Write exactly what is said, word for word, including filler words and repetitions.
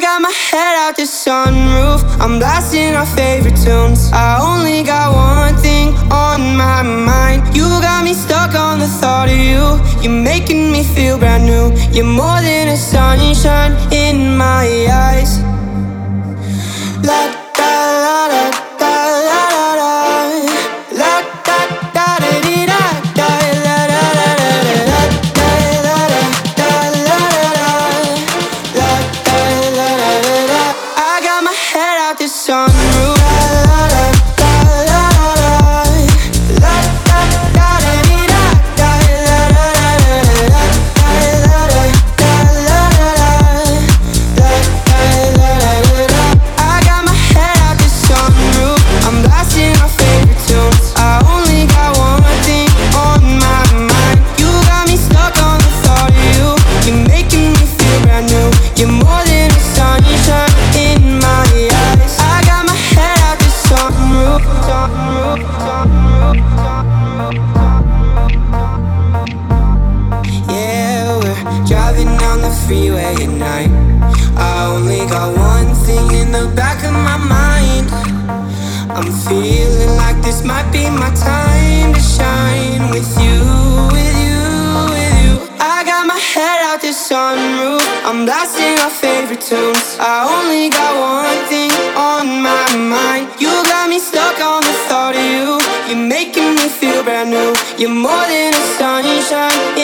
got my head out the sunroof, I'm blasting our favorite tunes. I only got one thing on my mind. You got me stuck on the thought of you. You're making me feel brand new. You're more than a sunshine in my eyes. La da la da da la da da. La da da da dee da da la da da da da da la da da la da la da la da da. I got my head out the sunroof. La da da la da da. La da da da dee da da la da da da da la da da la da da la da da. I got my head out the sunroof, I'm blasting our favorite tunes. I only got one thing on my mind. You got me stuck on the thought of you. You're making me feel brand new. You're more than a sunshine in my eyes. I got my head out the sunroof, sunroof, sunroof, sunroof. Yeah, we're driving down the freeway at night. I only got one thing in the back of my mind. I'm feeling like this might be my time to shine. With you, with you, with you. I got my head out the sunroof, I'm blasting our favorite tunes. I only got one thing on my mind. You got me stuck on the thought of you. You're making me feel brand new. You're more than a sunshine